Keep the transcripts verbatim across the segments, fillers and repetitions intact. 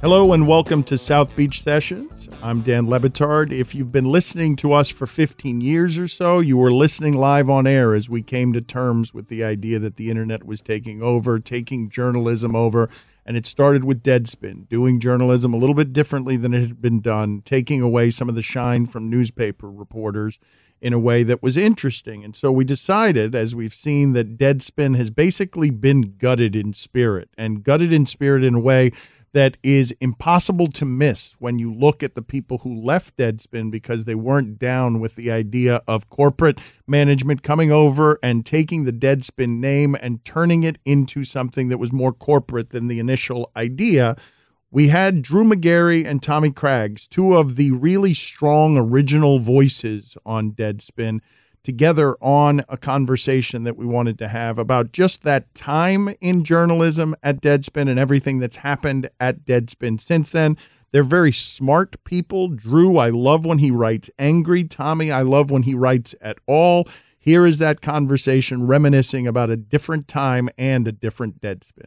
Hello and welcome to South Beach Sessions. I'm Dan Le Batard. If you've been listening to us for fifteen years or so, you were listening live on air as we came to terms with the idea that the internet was taking over, taking journalism over, and it started with Deadspin, doing journalism a little bit differently than it had been done, taking away some of the shine from newspaper reporters in a way that was interesting. And so we decided, as we've seen, that Deadspin has basically been gutted in spirit, and gutted in spirit in a way that is impossible to miss when you look at the people who left Deadspin because they weren't down with the idea of corporate management coming over and taking the Deadspin name and turning it into something that was more corporate than the initial idea. We had Drew Magary and Tommy Craggs, two of the really strong original voices on Deadspin, together on a conversation that we wanted to have about just that time in journalism at Deadspin and everything that's happened at Deadspin since then. They're very smart people. Drew, I love when he writes angry. Tommy, I love when he writes at all. Here is that conversation reminiscing about a different time and a different Deadspin.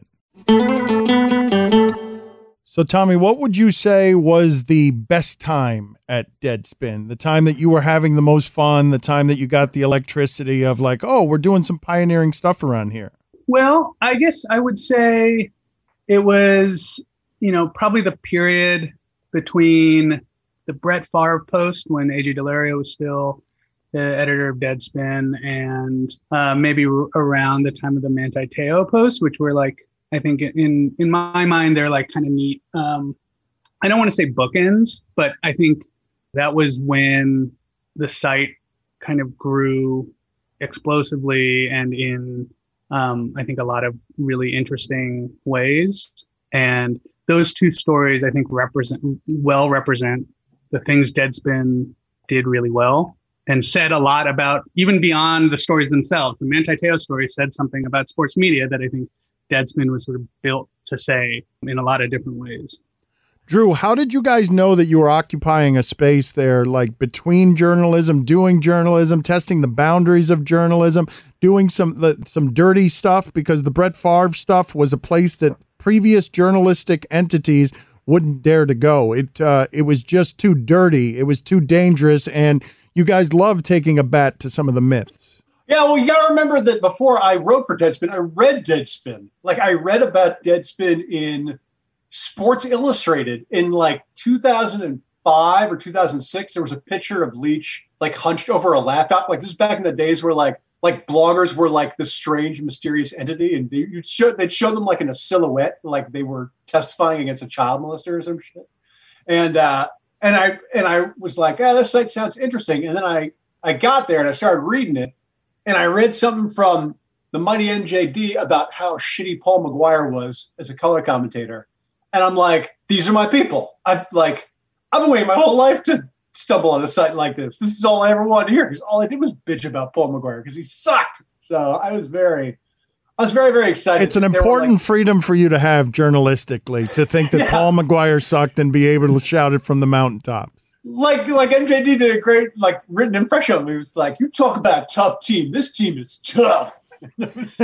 So, Tommy, what would you say was the best time at Deadspin? The time that you were having the most fun, the time that you got the electricity of like, oh, we're doing some pioneering stuff around here? Well, I guess I would say it was, you know, probably the period between the Brett Favre post when A J Delario was still the editor of Deadspin and uh, maybe r- around the time of the Manti Te'o post, which were like, I think in, in my mind, they're like kind of neat. Um, I don't want to say bookends, but I think that was when the site kind of grew explosively and in, um, I think, a lot of really interesting ways. And those two stories, I think, represent well represent the things Deadspin did really well and said a lot about, even beyond the stories themselves. The Manti Te'o story said something about sports media that I think Deadspin was sort of built to say in a lot of different ways. Drew, how did you guys know that you were occupying a space there, like between journalism, doing journalism, testing the boundaries of journalism, doing some the, some dirty stuff? Because the Brett Favre stuff was a place that previous journalistic entities wouldn't dare to go. It uh, it was just too dirty. It was too dangerous, and you guys love taking a bat to some of the myths. Yeah, well, you got to remember that before I wrote for Deadspin, I read Deadspin. Like, I read about Deadspin in Sports Illustrated in, like, two thousand five or two thousand six. There was a picture of Leach, like, hunched over a laptop. Like, this is back in the days where, like, like bloggers were, like, this strange, mysterious entity. And they, you'd show, they'd show them, like, in a silhouette, like they were testifying against a child molester or some shit. And uh, and I and I was like, oh, this site sounds interesting. And then I, I got there and I started reading it. And I read something from the mighty M J D about how shitty Paul McGuire was as a color commentator. And I'm like, these are my people. I've like, I've been waiting my whole life to stumble on a site like this. This is all I ever wanted to hear because all I did was bitch about Paul McGuire because he sucked. So I was very, I was very, very excited. It's an important like, freedom for you to have journalistically to think that yeah. Paul McGuire sucked and be able to shout it from the mountaintop. Like like M J D did a great like written impression of me. It was like, you talk about a tough team. This team is tough. was,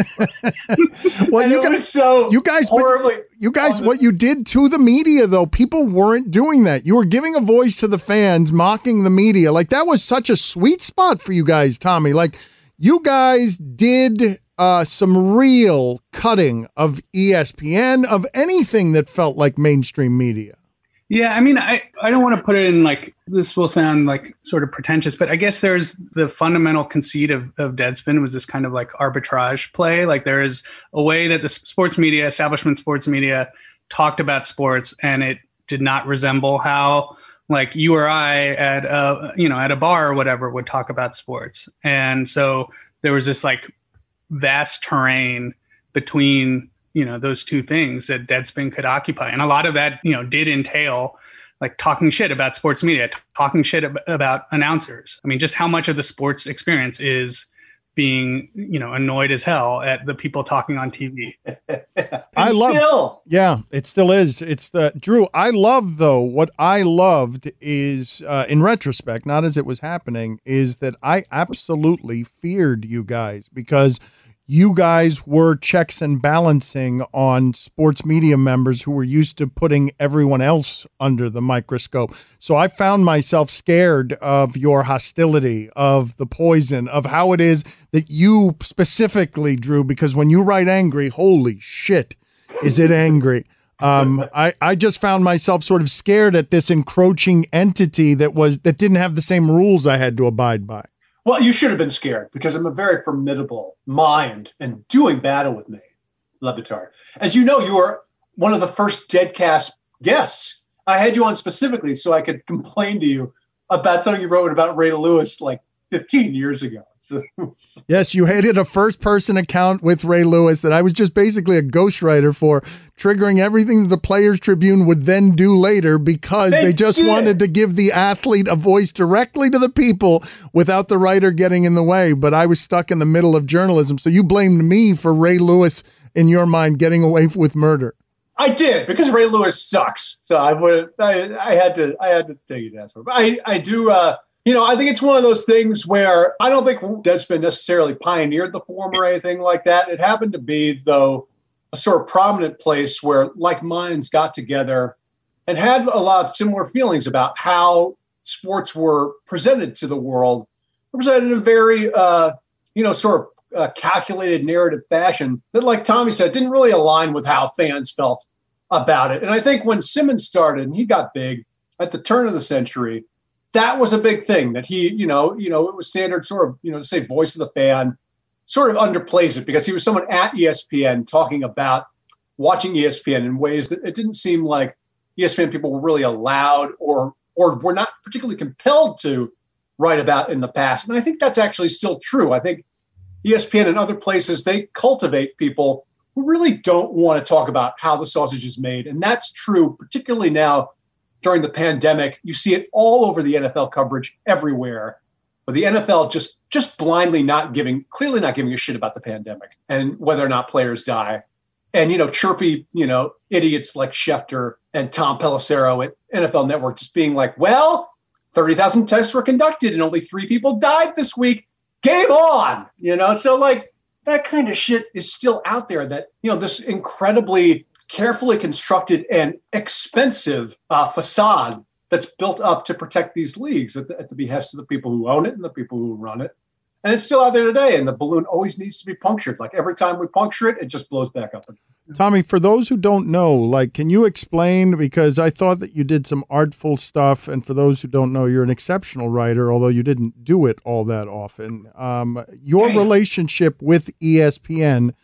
well, you guys, so you guys, horribly. You guys, what you did to the media, though, people weren't doing that. You were giving a voice to the fans, mocking the media. Like that was such a sweet spot for you guys, Tommy. Like you guys did uh, some real cutting of E S P N, of anything that felt like mainstream media. Yeah, I mean, I, I don't want to put it in like, this will sound like sort of pretentious, but I guess there's the fundamental conceit of, of Deadspin was this kind of like arbitrage play. Like there is a way that the sports media, establishment sports media talked about sports and it did not resemble how like you or I at a, you know, at a bar or whatever would talk about sports. And so there was this like vast terrain between you know, those two things that Deadspin could occupy. And a lot of that, you know, did entail like talking shit about sports media, t- talking shit ab- about announcers. I mean, just how much of the sports experience is being, you know, annoyed as hell at the people talking on T V. I love, still. yeah, it still is. It's the Drew. I love though. What I loved is, uh, in retrospect, not as it was happening, is that I absolutely feared you guys because you guys were checks and balancing on sports media members who were used to putting everyone else under the microscope. So I found myself scared of your hostility, of the poison, of how it is that you specifically, Drew, because when you write angry, holy shit, is it angry? Um, I, I just found myself sort of scared at this encroaching entity that was that didn't have the same rules I had to abide by. Well, you should have been scared because I'm a very formidable mind and doing battle with me, Le Batard. As you know, you were one of the first Deadcast guests. I had you on specifically so I could complain to you about something you wrote about Ray Lewis like fifteen years ago. So, yes, you hated a first-person account with Ray Lewis that I was just basically a ghostwriter for, triggering everything that the Players Tribune would then do later because they, they just did. wanted to give the athlete a voice directly to the people without the writer getting in the way. But I was stuck in the middle of journalism, so you blamed me for Ray Lewis, in your mind, getting away with murder. I did, because Ray Lewis sucks. So I would, I, I had to, I had to take it as for. But I, I do. Uh, You know, I think it's one of those things where I don't think Deadspin necessarily pioneered the form or anything like that. It happened to be, though, a sort of prominent place where like minds got together and had a lot of similar feelings about how sports were presented to the world, presented in a very, uh, you know, sort of uh, calculated narrative fashion that, like Tommy said, didn't really align with how fans felt about it. And I think when Simmons started and he got big at the turn of the century, that was a big thing that he, you know, you know, it was standard sort of, you know, to say voice of the fan sort of underplays it because he was someone at E S P N talking about watching E S P N in ways that it didn't seem like E S P N people were really allowed or, or were not particularly compelled to write about in the past. And I think that's actually still true. I think E S P N and other places, they cultivate people who really don't want to talk about how the sausage is made. And that's true, particularly now, during the pandemic. You see it all over the N F L coverage everywhere, but the N F L just just blindly not giving, clearly not giving a shit about the pandemic and whether or not players die. And, you know, chirpy, you know, idiots like Schefter and Tom Pelissero at N F L Network just being like, well, thirty thousand tests were conducted and only three people died this week. Game on, you know? So like that kind of shit is still out there that, you know, this incredibly carefully constructed and expensive uh, facade that's built up to protect these leagues at the, at the behest of the people who own it and the people who run it. And it's still out there today. And the balloon always needs to be punctured. Like every time we puncture it, it just blows back up. Tommy, for those who don't know, like, can you explain, because I thought that you did some artful stuff. And for those who don't know, you're an exceptional writer, although you didn't do it all that often. Um, your Damn. relationship with E S P N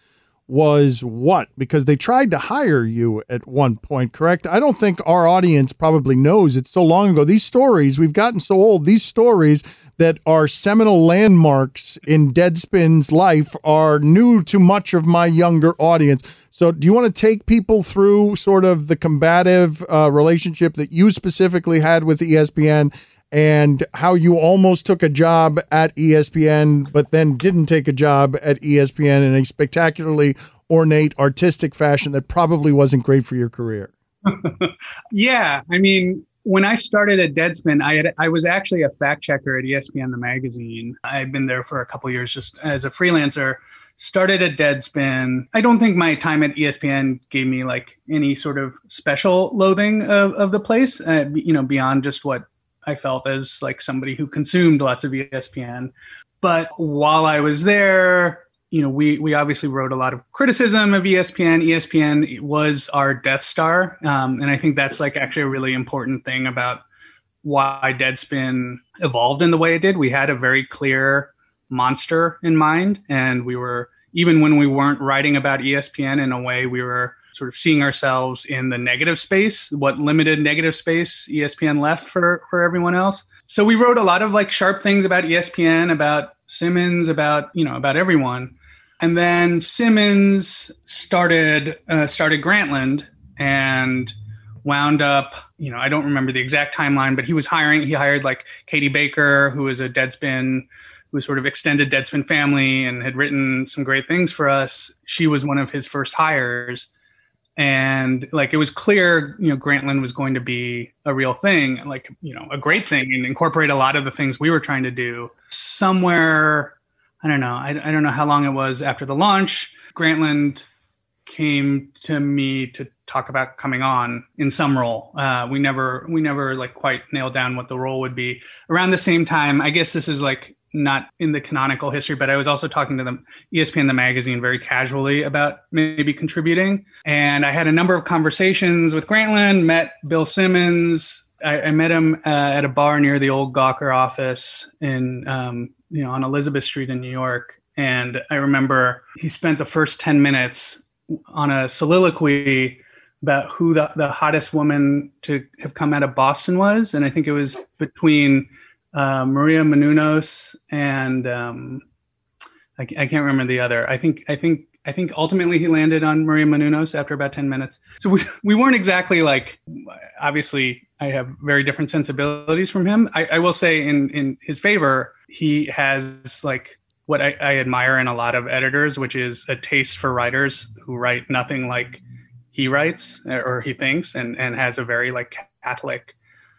was what? Because they tried to hire you at one point, correct? I don't think our audience probably knows. It's so long ago. These stories, we've gotten so old, these stories that are seminal landmarks in Deadspin's life are new to much of my younger audience. So do you want to take people through sort of the combative uh, relationship that you specifically had with E S P N and how you almost took a job at E S P N, but then didn't take a job at E S P N in a spectacularly ornate, artistic fashion that probably wasn't great for your career? Yeah, I mean, when I started at Deadspin, I had I was actually a fact checker at E S P N, the magazine. I had been there for a couple of years just as a freelancer. Started at Deadspin. I don't think my time at E S P N gave me like any sort of special loathing of, of the place, uh, you know, beyond just what I felt as like somebody who consumed lots of E S P N. But while I was there, you know, we we obviously wrote a lot of criticism of E S P N. E S P N was our Death Star. Um, and I think that's like actually a really important thing about why Deadspin evolved in the way it did. We had a very clear monster in mind. And we were, even when we weren't writing about E S P N in a way, we were sort of seeing ourselves in the negative space, what limited negative space E S P N left for, for everyone else. So we wrote a lot of like sharp things about E S P N, about Simmons, about, you know, about everyone. And then Simmons started, uh, started Grantland and wound up, you know, I don't remember the exact timeline, but he was hiring, he hired like Katie Baker, who was a Deadspin, who sort of extended Deadspin family and had written some great things for us. She was one of his first hires. And like, it was clear, you know, Grantland was going to be a real thing, like, you know, a great thing and incorporate a lot of the things we were trying to do. Somewhere I don't know. I, I don't know how long it was after the launch. Grantland came to me to talk about coming on in some role. Uh, we never, we never like quite nailed down what the role would be. Around the same time, I guess this is like not in the canonical history, but I was also talking to the E S P N, the magazine, very casually about maybe contributing. And I had a number of conversations with Grantland, met Bill Simmons. I, I met him uh, at a bar near the old Gawker office in, um, you know, on Elizabeth Street in New York. And I remember he spent the first ten minutes on a soliloquy about who the, the hottest woman to have come out of Boston was. And I think it was between uh, Maria Menounos and um, I, I can't remember the other. I think, I think, I think ultimately he landed on Maria Menounos after about ten minutes. So we, we weren't exactly like, obviously I have very different sensibilities from him. I, I will say in, in his favor, he has like what I, I admire in a lot of editors, which is a taste for writers who write nothing like he writes or he thinks, and, and has a very like Catholic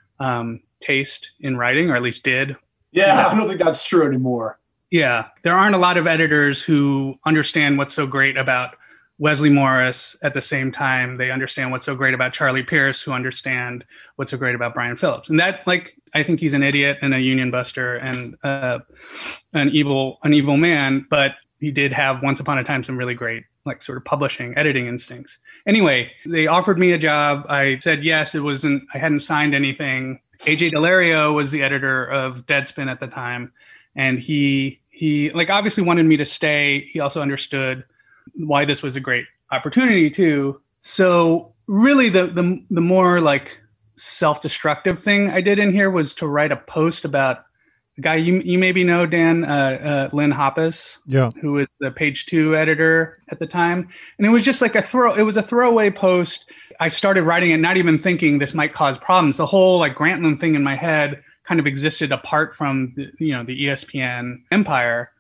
um, taste in writing, or at least did. Yeah, I don't think that's true anymore. Yeah, there aren't a lot of editors who understand what's so great about Wesley Morris at the same time they understand what's so great about Charlie Pierce, who understand what's so great about Brian Phillips. And that, like, I think he's an idiot and a union buster and uh, an evil, an evil man, but he did have once upon a time some really great, like, sort of publishing, editing instincts. Anyway, they offered me a job. I said yes. It wasn't, I hadn't signed anything. A J Delario was the editor of Deadspin at the time. And he, he like, obviously wanted me to stay. He also understood why this was a great opportunity too. So really the, the, the more like self-destructive thing I did in here was to write a post about a guy you, you maybe know, Dan, uh, uh, Lynn Hoppus, yeah, who was the Page Two editor at the time. And it was just like a throw, it was a throwaway post. I started writing it, not even thinking this might cause problems. The whole like Grantland thing in my head kind of existed apart from the, you know, the E S P N empire.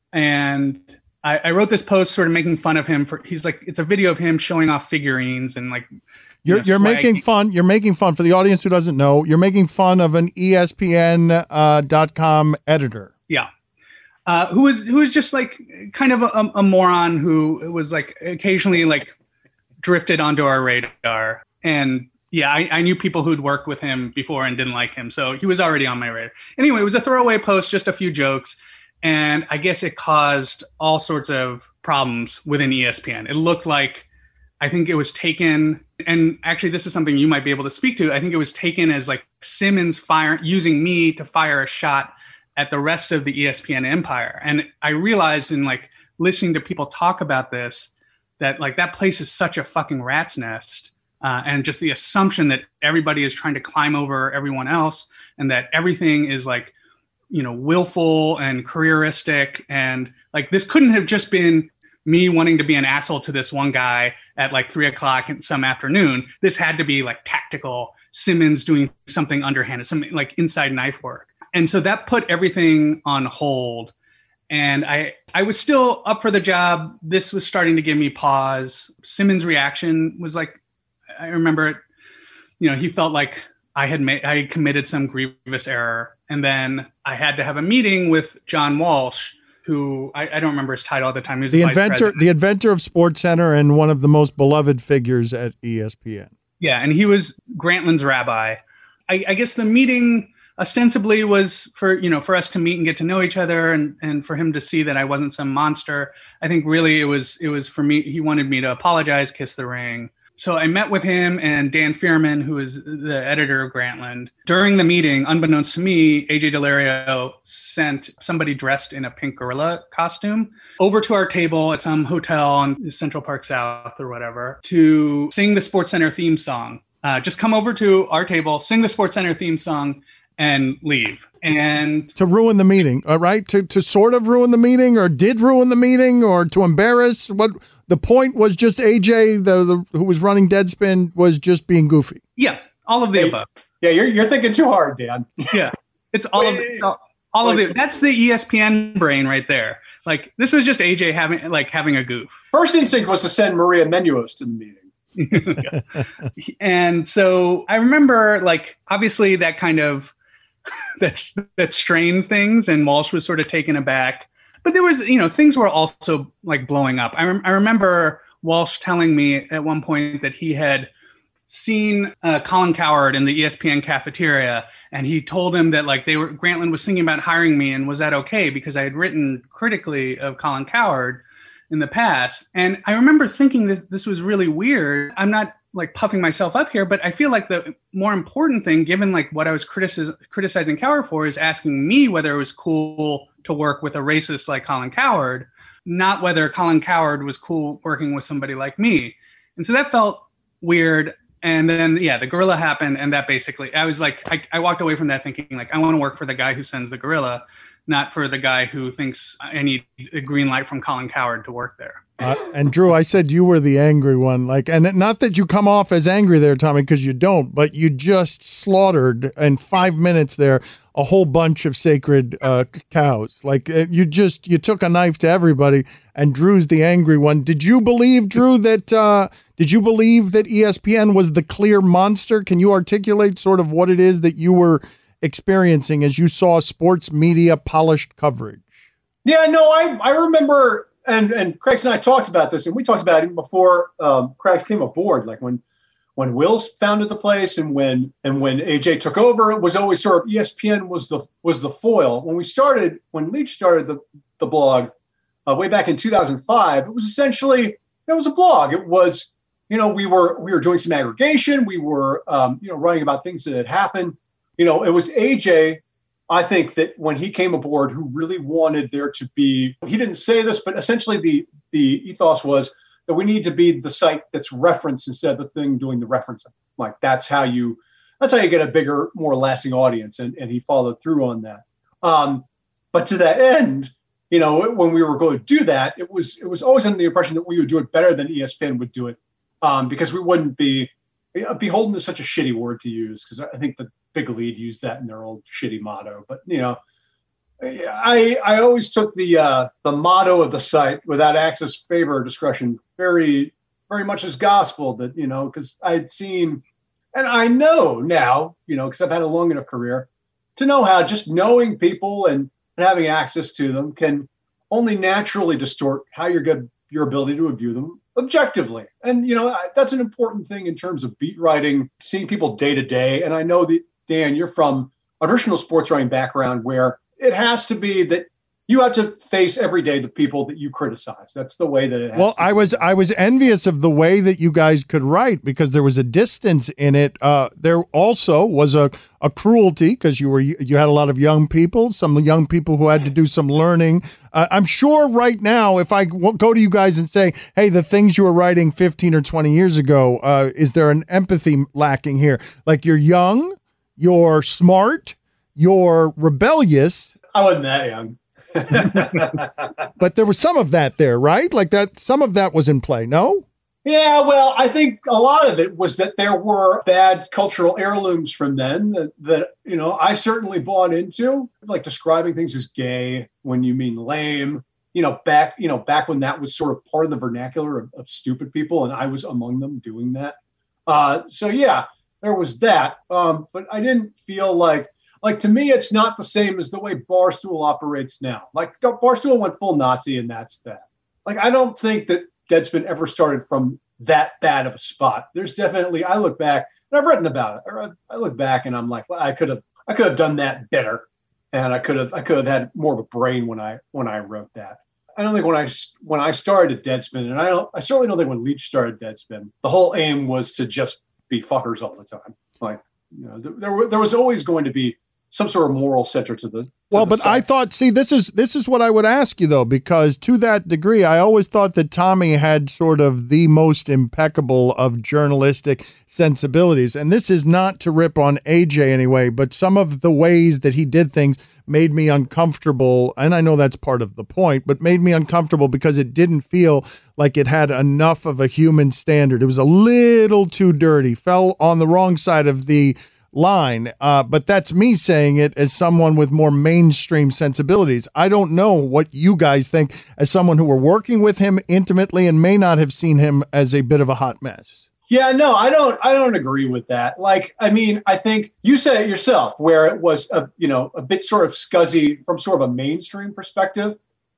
And I, I wrote this post sort of making fun of him for, he's like, it's a video of him showing off figurines and like, you you're, know, you're making fun. You're making fun for the audience who doesn't know, you're making fun of an E S P N dot com uh, editor. Yeah. Uh, who was, who was just like kind of a, a moron who was like occasionally like drifted onto our radar. And yeah, I, I knew people who'd worked with him before and didn't like him. So he was already on my radar. Anyway, it was a throwaway post, just a few jokes. And I guess it caused all sorts of problems within E S P N. It looked like, I think it was taken, and actually this is something you might be able to speak to. I think it was taken as like Simmons fire, using me to fire a shot at the rest of the E S P N empire. And I realized in like listening to people talk about this, that like that place is such a fucking rat's nest. Uh, and just the assumption that everybody is trying to climb over everyone else and that everything is like, you know, willful and careeristic. And like, this couldn't have just been me wanting to be an asshole to this one guy at like three o'clock in some afternoon. This had to be like tactical, Simmons doing something underhanded, something like inside knife work. And so that put everything on hold. And I, I was still up for the job. This was starting to give me pause. Simmons' reaction was like, I remember it, you know, he felt like I had made, I had committed some grievous error. And then I had to have a meeting with John Walsh, who I, I don't remember his title at the time. He was the the inventor, president. the inventor of SportsCenter and one of the most beloved figures at E S P N. Yeah, and he was Grantland's rabbi. I, I guess the meeting ostensibly was for, you know, for us to meet and get to know each other, and and for him to see that I wasn't some monster. I think really it was it was for me. He wanted me to apologize, kiss the ring. So I met with him and Dan Fierman, who is the editor of Grantland. During the meeting, unbeknownst to me, A J Delario sent somebody dressed in a pink gorilla costume over to our table at some hotel in Central Park South or whatever to sing the SportsCenter theme song. Uh, just come over to our table, sing the SportsCenter theme song, and leave. And to ruin the meeting, all right? To to sort of ruin the meeting, or did ruin the meeting, or to embarrass. What the point was, just A J, the, the who was running Deadspin, was just being goofy. Yeah, all of the hey, above. Yeah, you're you're thinking too hard, Dan. Yeah, it's all of the, all, all of the. That's the E S P N brain right there. Like, this was just A J having like having a goof. First instinct was to send Maria Menounos to the meeting. And so I remember, like, obviously that kind of that's that strained things, and Walsh was sort of taken aback. But there was, you know, things were also like blowing up. I, rem- I remember Walsh telling me at one point that he had seen uh, Colin Cowherd in the E S P N cafeteria, and he told him that like they were Grantland was thinking about hiring me, and was that okay because I had written critically of Colin Cowherd in the past. And I remember thinking that this was really weird. I'm not like puffing myself up here, but I feel like the more important thing, given like what I was criticis- criticizing Cowherd for, is asking me whether it was cool to work with a racist like Colin Cowherd, not whether Colin Cowherd was cool working with somebody like me. And so that felt weird. And then, yeah, the gorilla happened. And that basically, I was like, I, I walked away from that thinking like, I want to work for the guy who sends the gorilla, not for the guy who thinks I need a green light from Colin Cowherd to work there. Uh, and Drew, I said you were the angry one, like, and not that you come off as angry there, Tommy, because you don't, but you just slaughtered in five minutes there a whole bunch of sacred uh, cows. Like uh, you just you took a knife to everybody, and Drew's the angry one. Did you believe, Drew, that uh, did you believe that E S P N was the clear monster? Can you articulate sort of what it is that you were experiencing as you saw sports media polished coverage? Yeah, no, I I remember. And and Craigs and I talked about this, and we talked about it even before um, Craigs came aboard. Like when when Wills founded the place, and when and when A J took over, it was always sort of E S P N was the was the foil. When we started, when Leach started the the blog uh, way back in two thousand five, it was essentially it was a blog. It was you know we were we were doing some aggregation. We were um, you know writing about things that had happened. You know, it was A J. I think that when he came aboard, who really wanted there to be, he didn't say this, but essentially the, the ethos was that we need to be the site that's referenced instead of the thing doing the referencing. Like that's how you, that's how you get a bigger, more lasting audience. And, and he followed through on that. Um, but to that end, you know, when we were going to do that, it was, it was always under the impression that we would do it better than E S P N would do it um, because we wouldn't be, beholden is such a shitty word to use because I think the Big Lead used that in their old shitty motto. But you know, I I always took the uh, the motto of the site without access, favor, or discretion very very much as gospel. That you know, because I'd seen, and I know now, you know, because I've had a long enough career to know how just knowing people and having access to them can only naturally distort how you're good your ability to view them objectively. And, you know, that's an important thing in terms of beat writing, seeing people day to day. And I know that, Dan, you're from a traditional sports writing background where it has to be that you have to face every day the people that you criticize. That's the way that it has well, to I be. was I was envious of the way that you guys could write because there was a distance in it. Uh, there also was a, a cruelty because you were you had a lot of young people, some young people who had to do some learning. Uh, I'm sure right now, if I w- go to you guys and say, hey, the things you were writing fifteen or twenty years ago, uh, is there an empathy lacking here? Like you're young, you're smart, you're rebellious. I wasn't that young. But there was some of that there, right? Like that, some of that was in play, no? Yeah, well, I think a lot of it was that there were bad cultural heirlooms from then that, that you know, I certainly bought into, like describing things as gay when you mean lame, you know, back, you know, back when that was sort of part of the vernacular of, of stupid people. And I was among them doing that. Uh, so, yeah, there was that. Um, but I didn't feel like, Like, to me, it's not the same as the way Barstool operates now. Like, Barstool went full Nazi, and that's that. Like, I don't think that Deadspin ever started from that bad of a spot. There's definitely, I look back, and I've written about it. Or I look back, and I'm like, well, I could have, I could have done that better, and I could have, I could have had more of a brain when I, when I wrote that. I don't think when I, when I started Deadspin, and I don't, I certainly don't think when Leach started Deadspin, the whole aim was to just be fuckers all the time. Like, you know, there, there, there was always going to be some sort of moral center to the to well the but site. I thought, see, this is this is what I would ask you though, because to that degree I always thought that Tommy had sort of the most impeccable of journalistic sensibilities, and this is not to rip on A J anyway, but some of the ways that he did things made me uncomfortable, and I know that's part of the point, but made me uncomfortable because it didn't feel like it had enough of a human standard. It was a little too dirty, fell on the wrong side of the line, uh, but that's me saying it as someone with more mainstream sensibilities. I don't know what you guys think as someone who were working with him intimately and may not have seen him as a bit of a hot mess. Yeah, no, I don't. I don't agree with that. Like, I mean, I think you said it yourself, where it was a, you know, a bit sort of scuzzy from sort of a mainstream perspective.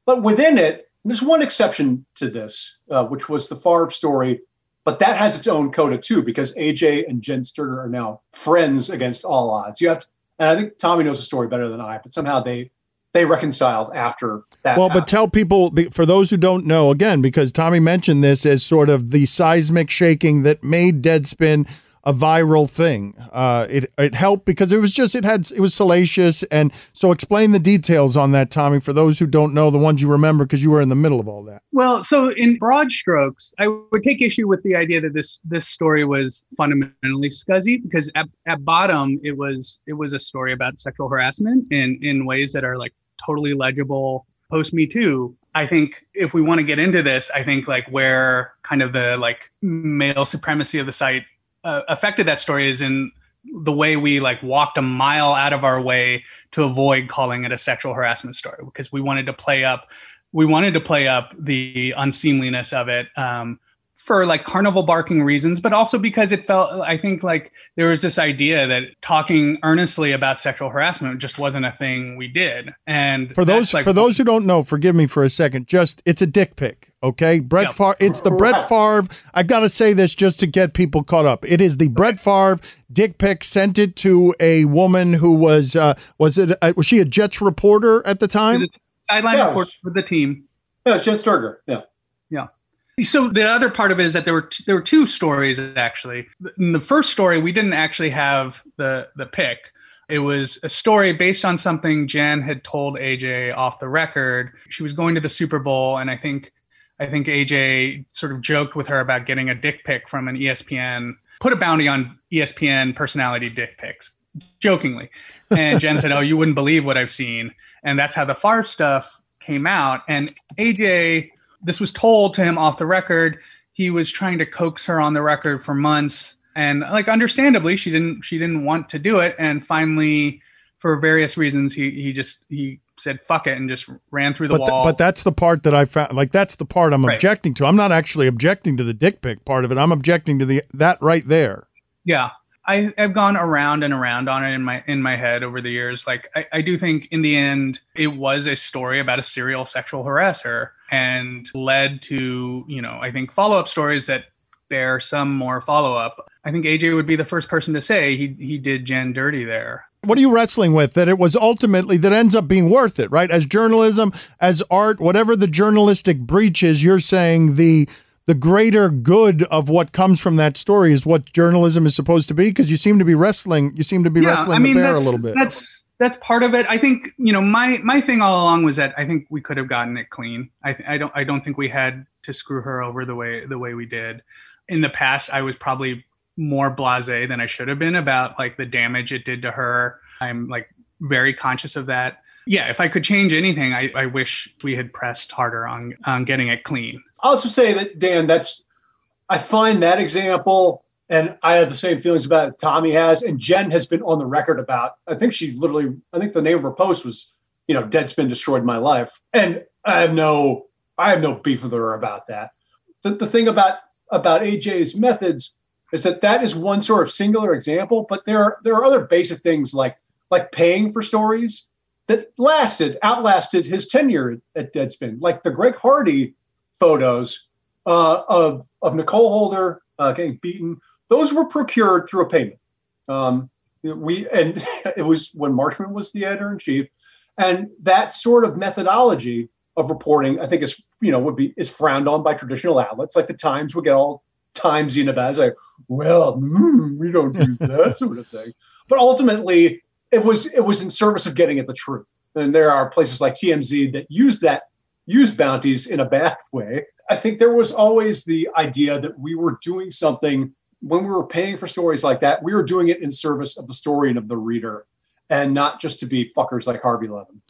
But within it, there's one exception to this, uh, which was the Favre story. But that has its own coda too, because A J and Jen Sturger are now friends against all odds. You have to, and I think Tommy knows the story better than I, but somehow they they reconciled after that. Well, happened. but tell people, for those who don't know, again, because Tommy mentioned this as sort of the seismic shaking that made Deadspin a viral thing. Uh, it it helped because it was just it had it was salacious, and so explain the details on that, Tommy, for those who don't know, the ones you remember because you were in the middle of all that. Well, so in broad strokes, I would take issue with the idea that this this story was fundamentally scuzzy, because at, at bottom it was it was a story about sexual harassment in in ways that are like totally legible post Me Too. I think if we want to get into this, I think like where kind of the like male supremacy of the site Uh, affected that story is in the way we like walked a mile out of our way to avoid calling it a sexual harassment story, because we wanted to play up, we wanted to play up the unseemliness of it um, for like carnival barking reasons, but also because it felt, I think like there was this idea that talking earnestly about sexual harassment just wasn't a thing we did. And for those like, for those who don't know, forgive me for a second, just it's a dick pic. Okay, Brett yep. Favre. It's the Brett Favre. I've got to say this just to get people caught up. It is the okay. Brett Favre dick pic, sent it to a woman who was uh, was it uh, was she a Jets reporter at the time? Sideline yeah, reporter for the team. Yeah, it's Jen Sturger. Yeah, yeah. So the other part of it is that there were t- there were two stories actually. In the first story, we didn't actually have the the pic. It was a story based on something Jen had told A J off the record. She was going to the Super Bowl, and I think. I think A J sort of joked with her about getting a dick pic from an E S P N, put a bounty on E S P N personality dick pics, jokingly. And Jen said, oh, you wouldn't believe what I've seen. And that's how the Favre stuff came out. And A J, this was told to him off the record. He was trying to coax her on the record for months. And like, understandably, she didn't, she didn't want to do it. And finally, for various reasons, he he just, he said, fuck it, and just ran through the but wall. Th- but that's the part that I found, like, that's the part I'm right. objecting to. I'm not actually objecting to the dick pic part of it. I'm objecting to the that right there. Yeah. I, I've gone around and around on it in my in my head over the years. Like, I, I do think in the end, it was a story about a serial sexual harasser and led to, you know, I think follow-up stories that bear some more follow-up. I think A J would be the first person to say he he did Jen dirty there. What are you wrestling with? That it was ultimately, that ends up being worth it, right? As journalism, as art, whatever the journalistic breach is, you're saying the the greater good of what comes from that story is what journalism is supposed to be? Because you seem to be wrestling, you seem to be yeah, wrestling I mean, the bear a little bit. That's that's part of it. I think, you know, my my thing all along was that I think we could have gotten it clean. I th- I don't I don't think we had to screw her over the way the way we did. In the past, I was probably more blasé than I should have been about like the damage it did to her. I'm like very conscious of that. Yeah, if I could change anything, I, I wish we had pressed harder on, on getting it clean. I'll also say that, Dan, that's, I find that example, and I have the same feelings about it Tommy has, and Jen has been on the record about, I think she literally, I think the name of her post was, you know, Deadspin destroyed my life. And I have no, I have no beef with her about that. The, the thing about, about A J's methods is that that is one sort of singular example, but there are, there are other basic things like, like paying for stories that lasted, outlasted his tenure at Deadspin. Like the Greg Hardy photos uh, of, of Nicole Holder uh, getting beaten, those were procured through a payment. Um, we and it was when Marshman was the editor-in-chief. And that sort of methodology of reporting, I think is, you know, would be, is frowned on by traditional outlets. Like the Times would get all timesy about it, like, well, mm, we don't do that sort of thing. But ultimately, it was it was in service of getting at the truth. And there are places like T M Z that use that, use bounties in a bad way. I think there was always the idea that we were doing something when we were paying for stories like that. We were doing it in service of the story and of the reader, and not just to be fuckers like Harvey Levin.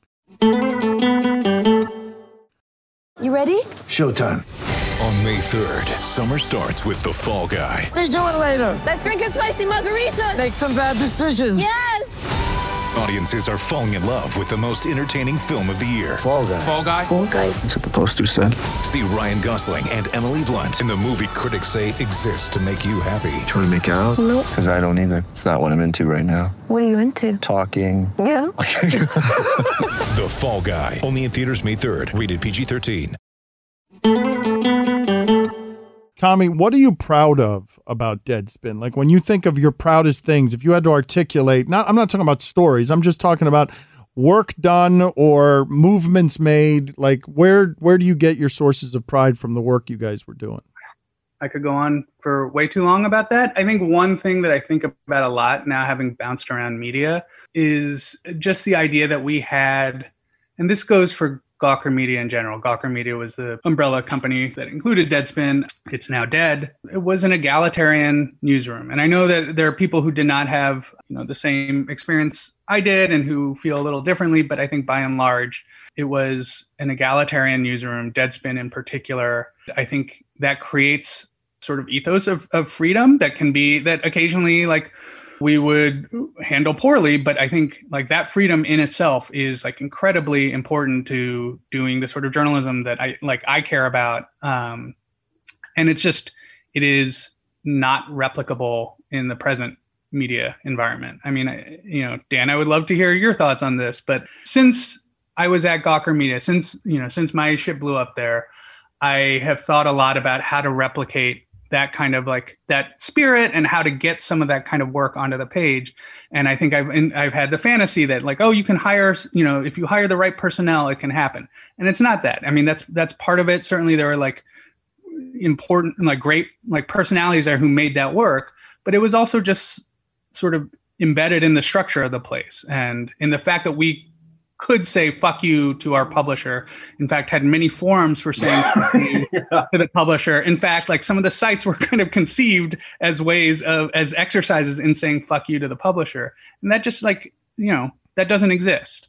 You ready? Showtime. On May third, summer starts with The Fall Guy. Let's do it later. Let's drink a spicy margarita. Make some bad decisions. Yes. Audiences are falling in love with the most entertaining film of the year. Fall Guy. Fall Guy? Fall Guy. That's what the poster said. See Ryan Gosling and Emily Blunt in the movie critics say exists to make you happy. Trying to make it out? Nope. Because I don't either. It's not what I'm into right now. What are you into? Talking. Yeah. The Fall Guy. Only in theaters May third. Rated P G thirteen. Tommy, what are you proud of about Deadspin? Like when you think of your proudest things, if you had to articulate, not I'm not talking about stories, I'm just talking about work done or movements made. Like where where do you get your sources of pride from the work you guys were doing? I could go on for way too long about that. I think one thing that I think about a lot now, having bounced around media, is just the idea that we had, and this goes for Gawker Media in general. Gawker Media was the umbrella company that included Deadspin. It's now dead. It was an egalitarian newsroom. And I know that there are people who did not have, you know, the same experience I did and who feel a little differently, but I think by and large, it was an egalitarian newsroom, Deadspin in particular. I think that creates sort of ethos of, of freedom that can be, that occasionally like we would handle poorly, but I think like that freedom in itself is like incredibly important to doing the sort of journalism that I like I care about. Um, and it's just, it is not replicable in the present media environment. I mean, I, you know, Dan, I would love to hear your thoughts on this, but since I was at Gawker Media, since, you know, since my ship blew up there, I have thought a lot about how to replicate that kind of like that spirit and how to get some of that kind of work onto the page. And I think I've, and I've had the fantasy that like, oh, you can hire, you know, if you hire the right personnel, it can happen. And it's not that. I mean, that's, that's part of it. Certainly there are like important, like great, like personalities there who made that work, but it was also just sort of embedded in the structure of the place. And in the fact that we could say fuck you to our publisher. In fact, had many forums for saying fuck you yeah. to the publisher. In fact, like some of the sites were kind of conceived as ways of, as exercises in saying fuck you to the publisher. And that just like, you know, that doesn't exist.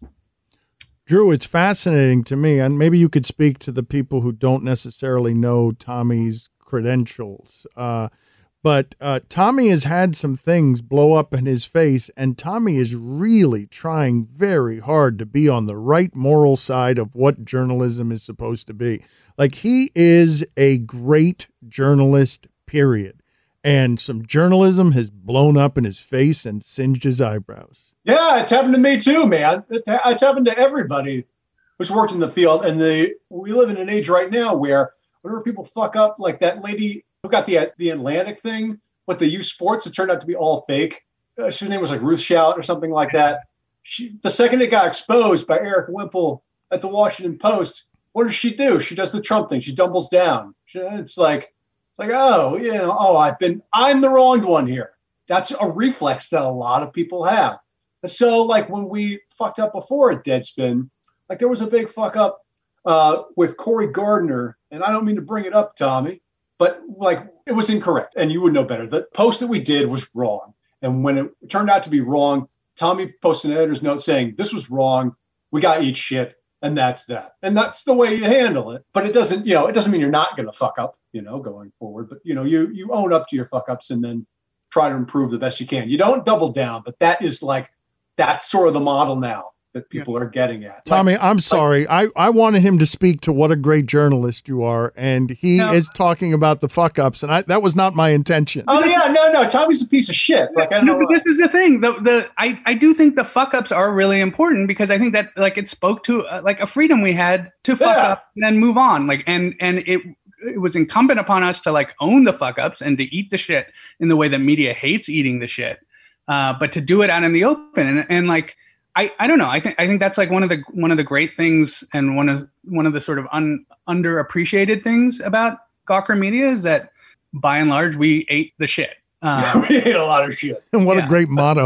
Drew, it's fascinating to me, and maybe you could speak to the people who don't necessarily know Tommy's credentials. Uh, But uh, Tommy has had some things blow up in his face, and Tommy is really trying very hard to be on the right moral side of what journalism is supposed to be. Like, he is a great journalist, period. And some journalism has blown up in his face and singed his eyebrows. Yeah, it's happened to me too, man. It's happened to everybody who's worked in the field. And the we live in an age right now where whenever people fuck up, like that lady who got the the Atlantic thing with the youth sports, it turned out to be all fake. Uh, her name was like Ruth Shout or something like that. She, the second it got exposed by Eric Wimple at the Washington Post, what does she do? She does the Trump thing. She doubles down. She, it's like, it's like, oh, you know, oh, I've been, I'm the wronged one here. That's a reflex that a lot of people have. And so, like when we fucked up before at Deadspin, like there was a big fuck up uh, with Cory Gardner, and I don't mean to bring it up, Tommy. But like it was incorrect, and you would know better. The post that we did was wrong, and when it turned out to be wrong, Tommy posted an editor's note saying this was wrong. We got to eat shit, and that's that. And that's the way you handle it. But it doesn't, you know, it doesn't mean you're not going to fuck up, you know, going forward. But you know, you you own up to your fuck ups and then try to improve the best you can. You don't double down, but that is like that's sort of the model now that people yeah. are getting at. Tommy, like, I'm sorry. Like, I, I wanted him to speak to what a great journalist you are, and he no. is talking about the fuck-ups, and I, that was not my intention. Oh, yeah, no, no. Tommy's a piece of shit. Like, I don't no, know. But this is the thing. The, the I, I do think the fuck-ups are really important because I think that, like, it spoke to, uh, like, a freedom we had to fuck yeah. up and then move on. Like, and, and it it was incumbent upon us to, like, own the fuck-ups and to eat the shit in the way that media hates eating the shit, uh, but to do it out in the open. And, and like, I, I don't know. I think I think that's like one of the one of the great things and one of one of the sort of un, underappreciated things about Gawker Media is that by and large we ate the shit. Um, we ate a lot of shit. And what yeah. a great motto.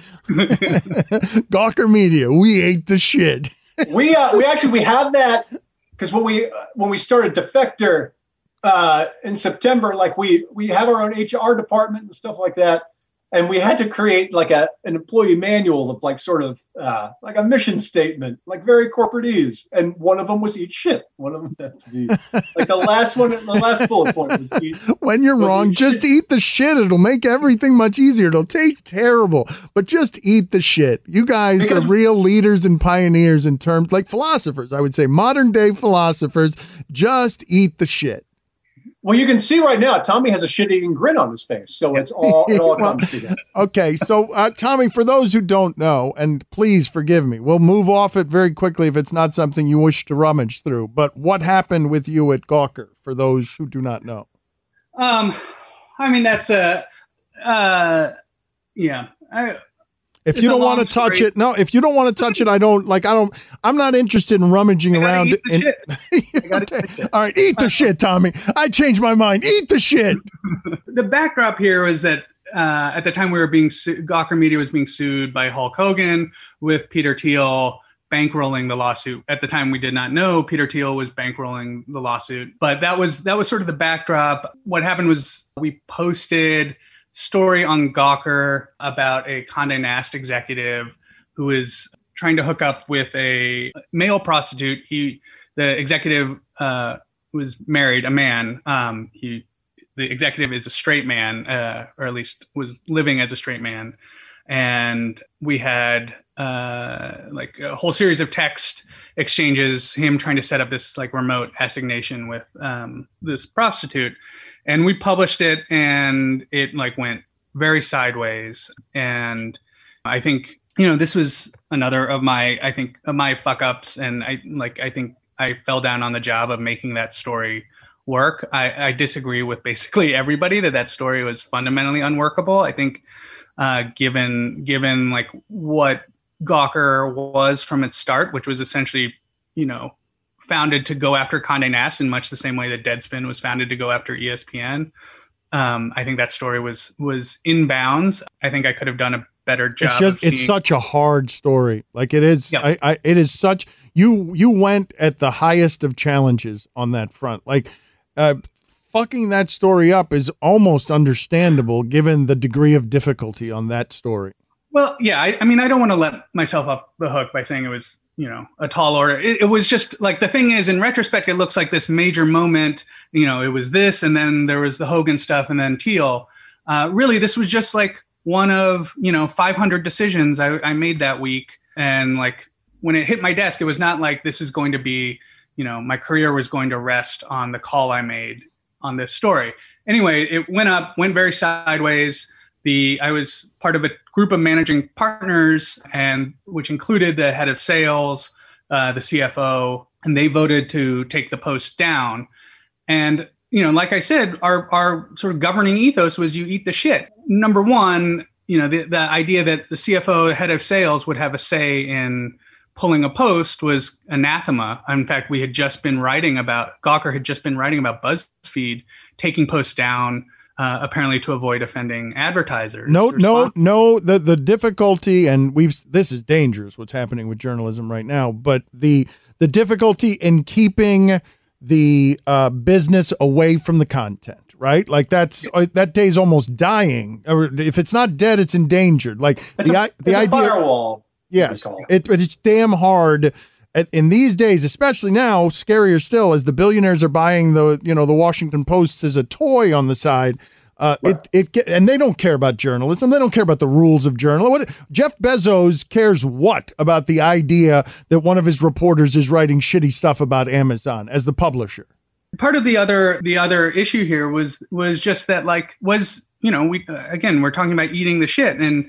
Gawker Media, we ate the shit. we uh, we actually we have that because when we when we started Defector uh, in September, like we we have our own H R department and stuff like that. And we had to create like a an employee manual of like sort of uh, like a mission statement, like very corporatese. And one of them was eat shit. One of them had to be like the last one, the last bullet point was eat. When you're was wrong, eat just shit. eat the shit. It'll make everything much easier. It'll taste terrible, but just eat the shit. You guys Because- are real leaders and pioneers in terms like philosophers. I would say modern day philosophers. Just eat the shit. Well, you can see right now, Tommy has a shit-eating grin on his face. So it's all, it all Well, comes together. Okay, so uh, Tommy, for those who don't know, and please forgive me, we'll move off it very quickly if it's not something you wish to rummage through. But what happened with you at Gawker, for those who do not know? Um, I mean, that's a, uh, yeah. I, If It's you a don't want to long touch story. it, no. If you don't want to touch it, I don't like. I don't. I'm not interested in rummaging I gotta around. eat the in, shit. I gotta Okay. eat the shit. All right, eat the shit, Tommy. I changed my mind. Eat the shit. The backdrop here was that uh, at the time we were being su- Gawker Media was being sued by Hulk Hogan with Peter Thiel bankrolling the lawsuit. At the time, we did not know Peter Thiel was bankrolling the lawsuit, but that was that was sort of the backdrop. What happened was we posted story on Gawker about a Condé Nast executive who is trying to hook up with a male prostitute. He, the executive, uh, was married, a man. Um, he, the executive is a straight man, uh, or at least was living as a straight man. And we had uh, like a whole series of text exchanges, him trying to set up this like remote assignation with um, this prostitute. And we published it, and it like went very sideways. And I think, you know, this was another of my, I think, of my fuck ups. And I like, I think I fell down on the job of making that story work. I, I disagree with basically everybody that that story was fundamentally unworkable. I think, uh, given given like what Gawker was from its start, which was essentially, you know, founded to go after Condé Nast in much the same way that Deadspin was founded to go after E S P N. Um, I think that story was was in bounds. I think I could have done a better job. It's just of it's seeing- such a hard story. Like it is. Yep. I, I it is such. You you went at the highest of challenges on that front. Like, uh, fucking that story up is almost understandable given the degree of difficulty on that story. Well, yeah, I, I mean, I don't want to let myself off the hook by saying it was, you know, a tall order. It, it was just like, the thing is, in retrospect, it looks like this major moment. You know, it was this, and then there was the Hogan stuff, and then Thiel. Uh, really, this was just like one of, you know, five hundred decisions I, I made that week. And like, when it hit my desk, it was not like this was going to be, you know, my career was going to rest on the call I made on this story. Anyway, it went up, went very sideways. The I was part of a group of managing partners, and which included the head of sales, uh, the C F O, and they voted to take the post down. And, you know, like I said, our our sort of governing ethos was you eat the shit. Number one, you know, the, the idea that the C F O, head of sales, would have a say in pulling a post was anathema. In fact, we had just been writing about, Gawker had just been writing about BuzzFeed taking posts down, uh, apparently to avoid offending advertisers. No, or no, spon- no. The the difficulty, and we've this is dangerous. What's happening with journalism right now, but the the difficulty in keeping the uh, business away from the content. Right, like that's uh, that day's almost dying. Or if it's not dead, it's endangered. Like It's the a, i- the it's a idea. firewall. Yes, call it. it, but it's damn hard at- in these days, especially now. Scarier still, as the billionaires are buying the you know the Washington Post as a toy on the side. Uh, Right. It it get, and they don't care about journalism. They don't care about the rules of journalism. What Jeff Bezos cares what about the idea that one of his reporters is writing shitty stuff about Amazon as the publisher? Part of the other the other issue here was was just that, like, was, you know, we uh, again, we're talking about eating the shit. And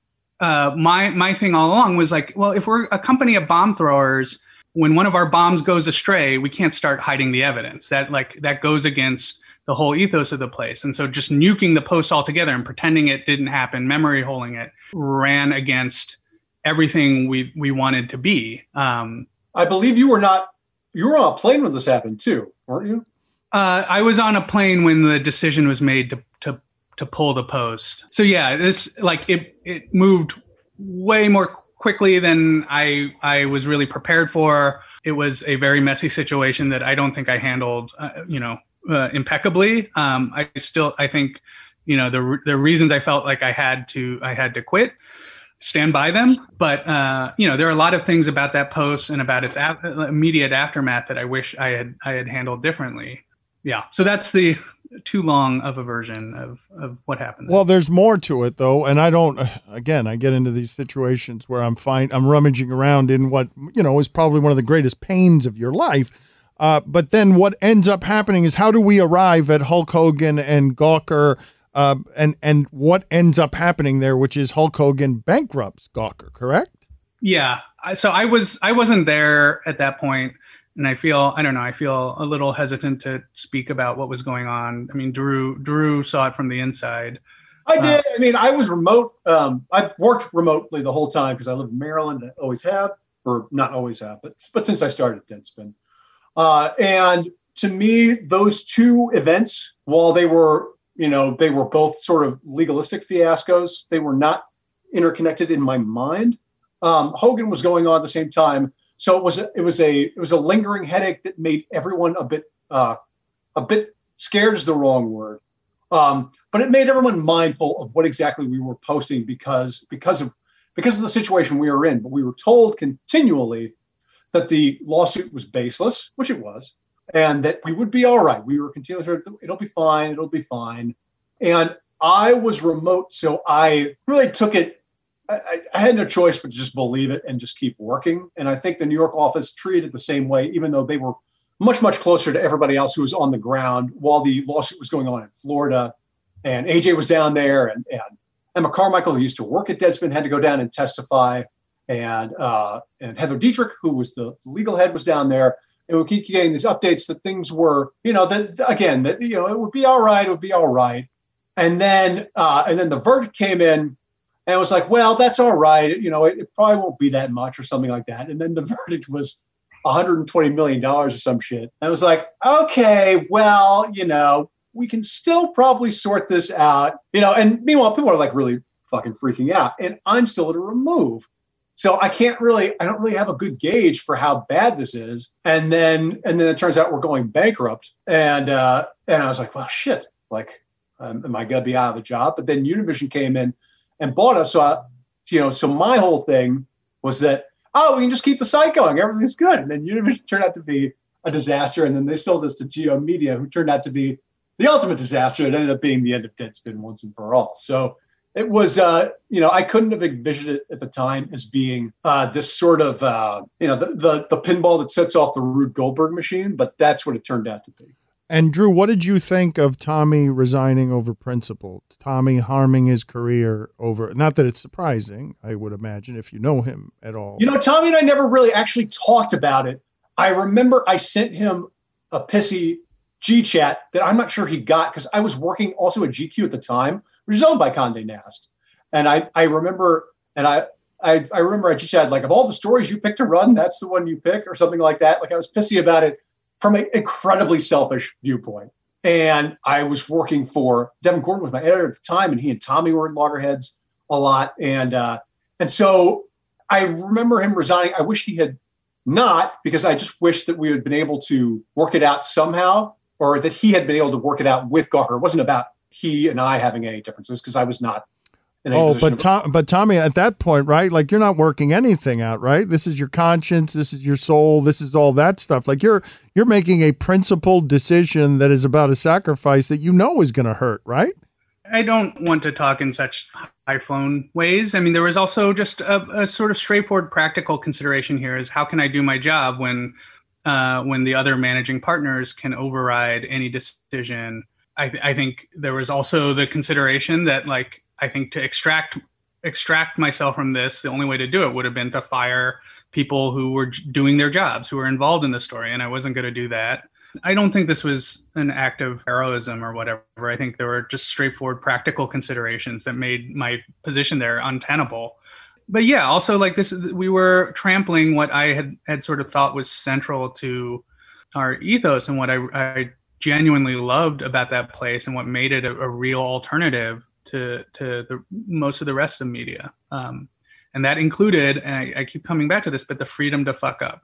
uh, my my thing all along was like, well, if we're a company of bomb throwers, when one of our bombs goes astray, we can't start hiding the evidence. That like that goes against the whole ethos of the place. And so just nuking the post altogether and pretending it didn't happen, memory holding it, ran against everything we we wanted to be. Um, I believe you were not, you were on a plane when this happened too, weren't you? Uh, I was on a plane when the decision was made to to to pull the post. So yeah, this like it it moved way more quickly than I I was really prepared for. It was a very messy situation that I don't think I handled, uh, you know, uh, impeccably. Um, I still I think you know, the the reasons I felt like I had to I had to quit, stand by them. But uh, you know, there are a lot of things about that post and about its ap- immediate aftermath that I wish I had I had handled differently. Yeah, so that's the too long of a version of of what happened there. Well, there's more to it though, and I don't. Again, I get into these situations where I'm fine. I'm rummaging around in what you know is probably one of the greatest pains of your life. Uh, but then what ends up happening is how do we arrive at Hulk Hogan and Gawker, uh, and and what ends up happening there, which is Hulk Hogan bankrupts Gawker, correct? Yeah. I- So I was I wasn't there at that point, and I feel I don't know. I feel a little hesitant to speak about what was going on. I mean, Drew Drew saw it from the inside. I did. I mean, I was remote. Um, I worked remotely the whole time because I live in Maryland. I always have, or not always have, but but since I started Deadspin. Uh, and to me, those two events, while they were, you know, they were both sort of legalistic fiascos, they were not interconnected in my mind. Um, Hogan was going on at the same time, so it was a, it was a it was a lingering headache that made everyone a bit uh, a bit scared is the wrong word, um, but it made everyone mindful of what exactly we were posting because because of because of the situation we were in. But we were told continually that the lawsuit was baseless, which it was, and that we would be all right. We were continuing, it'll be fine, it'll be fine. And I was remote, so I really took it, I, I had no choice but to just believe it and just keep working. And I think the New York office treated it the same way, even though they were much, much closer to everybody else who was on the ground while the lawsuit was going on in Florida. And A J was down there, and, and Emma Carmichael, who used to work at Deadspin, had to go down and testify. And uh, and Heather Dietrich, who was the legal head, was down there, and we keep getting these updates that things were, you know, that again, that you know, it would be all right, it would be all right. And then uh, and then the verdict came in, and it was like, well, that's all right, you know, it, it probably won't be that much or something like that. And then the verdict was one hundred twenty million dollars or some shit. And I was like, okay, well, you know, we can still probably sort this out, you know. And meanwhile, people are like really fucking freaking out, and I'm still at a remove. So I can't really, I don't really have a good gauge for how bad this is. And then, and then it turns out we're going bankrupt. And, uh, and I was like, well, shit, like, um, am I going to be out of a job? But then Univision came in and bought us. So, I, you know, so my whole thing was that, oh, we can just keep the site going. Everything's good. And then Univision turned out to be a disaster. And then they sold us to Geo Media, who turned out to be the ultimate disaster. It ended up being the end of Deadspin once and for all. So, it was, uh, you know, I couldn't have envisioned it at the time as being uh, this sort of, uh, you know, the, the the pinball that sets off the Rube Goldberg machine, but that's what it turned out to be. And Drew, what did you think of Tommy resigning over principle? Tommy harming his career over, not that it's surprising, I would imagine, if you know him at all. You know, Tommy and I never really actually talked about it. I remember I sent him a pissy G chat that I'm not sure he got because I was working also at G Q at the time, which is owned by Condé Nast. And I, I remember, and I, I, I remember I just had like, of all the stories you picked to run, that's the one you pick or something like that. Like I was pissy about it from an incredibly selfish viewpoint. And I was working for, Devin Gordon was my editor at the time, and he and Tommy were at Loggerheads a lot. And, uh, and so I remember him resigning. I wish he had not, because I just wish that we had been able to work it out somehow, or that he had been able to work it out with Gawker. It wasn't about he and I having any differences because I was not in a Oh, position but of- Tom, but Tommy, at that point, right? Like you're not working anything out, right? This is your conscience. This is your soul. This is all that stuff. Like you're you're making a principled decision that is about a sacrifice that you know is going to hurt, right? I don't want to talk in such high-flown ways. I mean, there was also just a, a sort of straightforward practical consideration here: is how can I do my job when uh, when the other managing partners can override any decision. I, th- I think there was also the consideration that, like, I think to extract extract myself from this, the only way to do it would have been to fire people who were j- doing their jobs, who were involved in the story, and I wasn't going to do that. I don't think this was an act of heroism or whatever. I think there were just straightforward practical considerations that made my position there untenable. But yeah, also like this, we were trampling what I had, had sort of thought was central to our ethos and what I, I genuinely loved about that place and what made it a, a real alternative to to the most of the rest of media. Um, and that included, and I, I keep coming back to this, but the freedom to fuck up.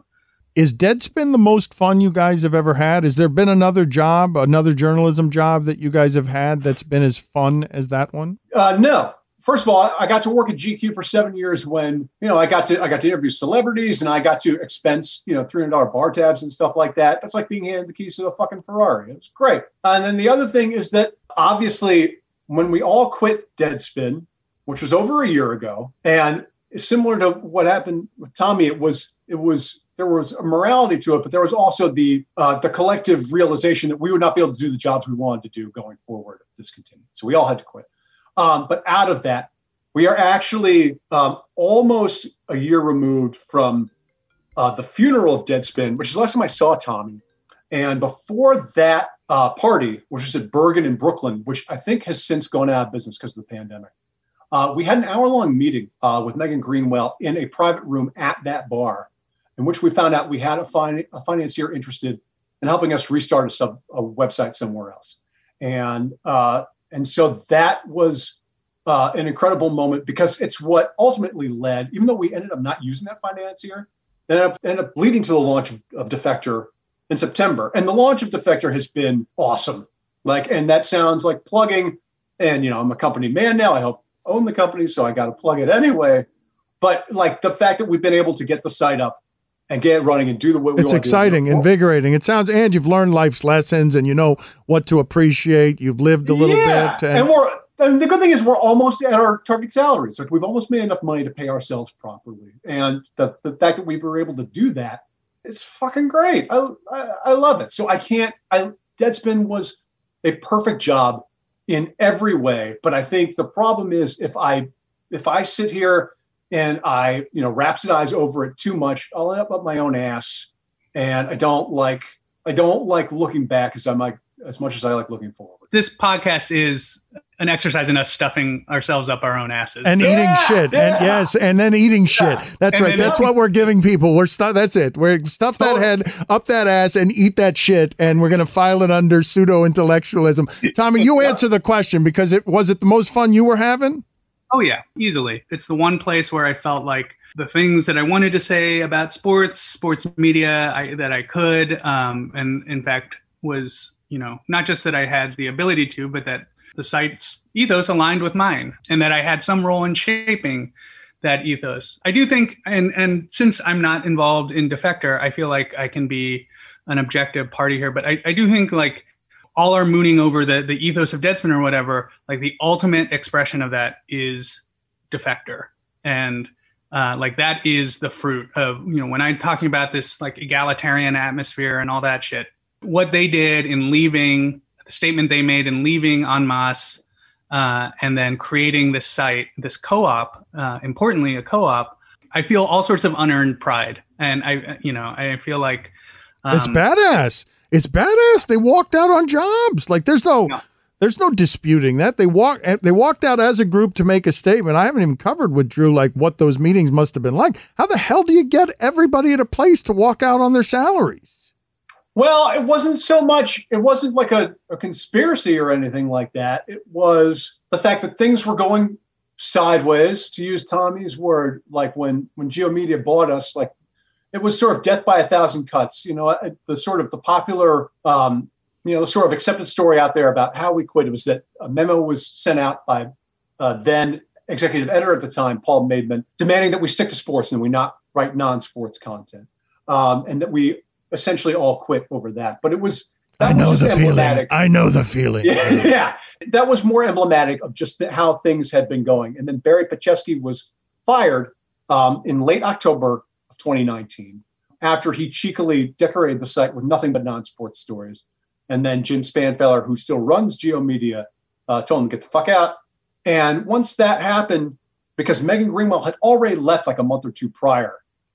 Is Deadspin the most fun you guys have ever had? Has there been another job, another journalism job that you guys have had that's been as fun as that one? Uh, no. First of all, I got to work at G Q for seven years when, you know, I got to I got to interview celebrities and I got to expense, you know, three hundred dollars bar tabs and stuff like that. That's like being handed the keys to the fucking Ferrari. It was great. And then the other thing is that obviously when we all quit Deadspin, which was over a year ago, and similar to what happened with Tommy, it was it was there was a morality to it, but there was also the uh, the collective realization that we would not be able to do the jobs we wanted to do going forward if this continued. So we all had to quit. Um, but out of that, we are actually um, almost a year removed from uh, the funeral of Deadspin, which is the last time I saw Tommy. And before that uh, party, which was at Bergen in Brooklyn, which I think has since gone out of business because of the pandemic, uh, we had an hour-long meeting uh, with Megan Greenwell in a private room at that bar, in which we found out we had a, fin- a financier interested in helping us restart a, sub- a website somewhere else. And uh, And so that was uh, an incredible moment because it's what ultimately led, even though we ended up not using that financier, it ended up, ended up leading to the launch of, of Defector in September. And the launch of Defector has been awesome. Like, and that sounds like plugging. And, you know, I'm a company man now. I help own the company, so I got to plug it anyway. But like the fact that we've been able to get the site up and get it running and do the way we It's want exciting, to do. invigorating. It sounds, and you've learned life's lessons and you know what to appreciate. You've lived a little yeah. bit. And, and we're, and the good thing is we're almost at our target salaries. Like we've almost made enough money to pay ourselves properly. And the, the fact that we were able to do that, it's fucking great. I, I, I love it. So I can't, I, Deadspin was a perfect job in every way. But I think the problem is if I, if I sit here and I, you know, rhapsodize over it too much, I'll end up up my own ass. And I don't like, I don't like looking back as I might, as much as I like looking forward. This podcast is an exercise in us stuffing ourselves up our own asses. And Yeah, eating shit. yeah. And yes, and then eating shit. That's And right. then- That's what we're giving people. We're stu- that's it. We're stuff that head up that ass and eat that shit, and we're gonna file it under pseudo intellectualism. Tommy, you answer the question because it was it the most fun you were having? Oh, yeah, easily. It's the one place where I felt like the things that I wanted to say about sports, sports media, I, that I could, um, and in fact was, you know, not just that I had the ability to, but that the site's ethos aligned with mine and that I had some role in shaping that ethos. I do think, and, and since I'm not involved in Defector, I feel like I can be an objective party here, but I, I do think like all are mooning over the, the ethos of Deadspin or whatever, like the ultimate expression of that is Defector. And uh, like that is the fruit of, you know, when I'm talking about this like egalitarian atmosphere and all that shit, what they did in leaving, the statement they made in leaving En Masse, uh, and then creating this site, this co-op, uh, importantly, a co-op, I feel all sorts of unearned pride. And I, you know, I feel like um, It's badass. It's badass. They walked out on jobs. Like there's no, No. there's no disputing that. They walk, they walked out as a group to make a statement. I haven't even covered with Drew like what those meetings must have been like. How the hell do you get everybody at a place to walk out on their salaries? Well, it wasn't so much, it wasn't like a, a conspiracy or anything like that. It was the fact that things were going sideways, to use Tommy's word, like when, when GeoMedia bought us, like it was sort of death by a thousand cuts, you know, the sort of the popular, um, you know, the sort of accepted story out there about how we quit. It was that a memo was sent out by uh, then executive editor at the time, Paul Maidman, demanding that we stick to sports and we not write non-sports content. Um, and that we essentially all quit over that. But it was, that I know was just the feeling. emblematic. I know the feeling. Yeah, yeah, that was more emblematic of just the, how things had been going. And then Barry Paczewski was fired um, in late October of twenty nineteen after he cheekily decorated the site with nothing but non-sports stories. And then Jim Spanfeller, who still runs GeoMedia, uh, told him to get the fuck out. And once that happened, because Megan Greenwell had already left like a month or two prior,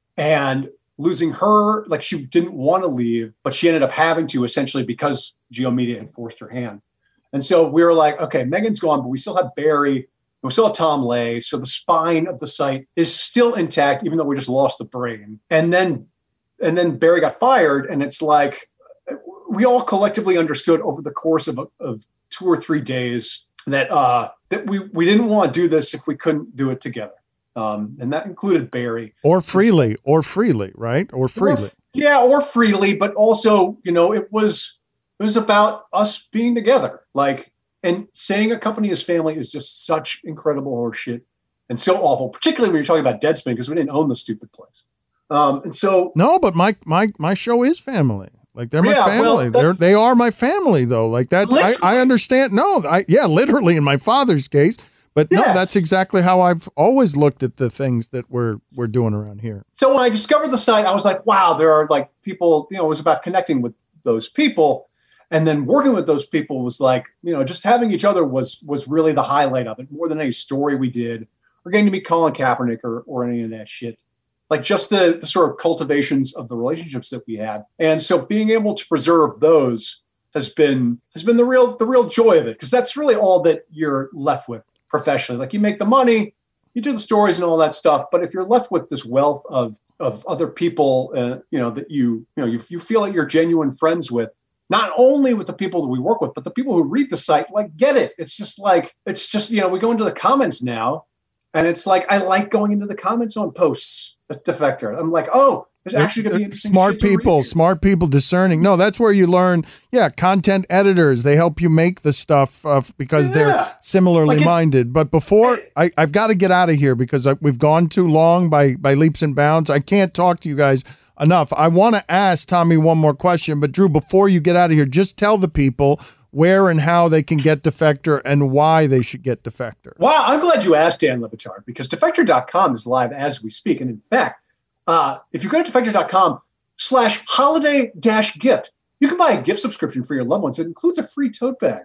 and losing her, like she didn't want to leave, but she ended up having to essentially because GeoMedia had forced her hand. And so we were like, okay, Megan's gone, but we still have Barry, we still have Tom Lay. So the spine of the site is still intact, even though we just lost the brain. And then, and then Barry got fired. And it's like, we all collectively understood over the course of, of two or three days that, uh, that we, we didn't want to do this if we couldn't do it together. Um, and that included Barry. Or freely, or freely, right? Or freely. Or, yeah, or freely, but also, you know, it was it was about us being together. Like, and saying a company is family is just such incredible horseshit and so awful, particularly when you're talking about Deadspin, because we didn't own the stupid place. Um, and so no, but my my my show is family. Like they're my yeah, family. well, They're they are my family though. Like that, I, I understand. No, I yeah, literally in my father's case. But no, yes. that's exactly how I've always looked at the things that we're we're doing around here. So when I discovered the site, I was like, wow, there are like people. You know, it was about connecting with those people, and then working with those people was like, you know, just having each other was was really the highlight of it, more than any story we did, or getting to meet Colin Kaepernick or or any of that shit. Like just the, the sort of cultivations of the relationships that we had. And so being able to preserve those has been has been the real the real joy of it, because that's really all that you're left with professionally. Like you make the money, you do the stories and all that stuff, but if you're left with this wealth of of other people, uh, you know, that you you know you, you feel like you're genuine friends with, not only with the people that we work with, but the people who read the site, like get it. It's just like it's just you know we go into the comments now, and it's like I like going into the comments on posts. Defector. I'm like, oh, there's actually going to be interesting smart people, smart people discerning. No, that's where you learn. Yeah, content editors. They help you make the stuff uh, because yeah. they're similarly like it, minded. But before it, I, I've got to get out of here because I, we've gone too long by by leaps and bounds. I can't talk to you guys enough. I want to ask Tommy one more question, but Drew, before you get out of here, just tell the people where and how they can get Defector and why they should get Defector. Wow, I'm glad you asked, Dan Le Batard, because defector dot com is live as we speak. And in fact, uh, if you go to defector dot com slash holiday dash gift, you can buy a gift subscription for your loved ones. It includes a free tote bag.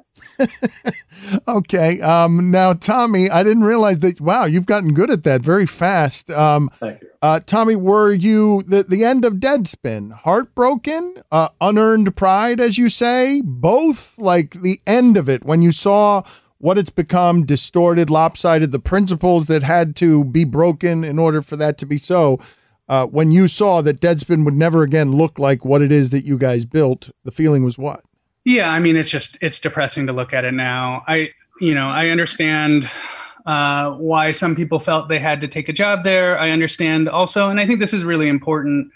Okay. Um, now, Tommy, I didn't realize that. Wow, you've gotten good at that very fast. Um, Thank you. Uh, Tommy, were you the, the end of Deadspin heartbroken, uh, unearned pride, as you say, both? Like the end of it when you saw what it's become, distorted, lopsided, the principles that had to be broken in order for that to be so. Uh, when you saw that Deadspin would never again look like what it is that you guys built, the feeling was what? Yeah, I mean, it's just, it's depressing to look at it now. I, you know, I understand uh, why some people felt they had to take a job there. I understand also, and I think this is really important,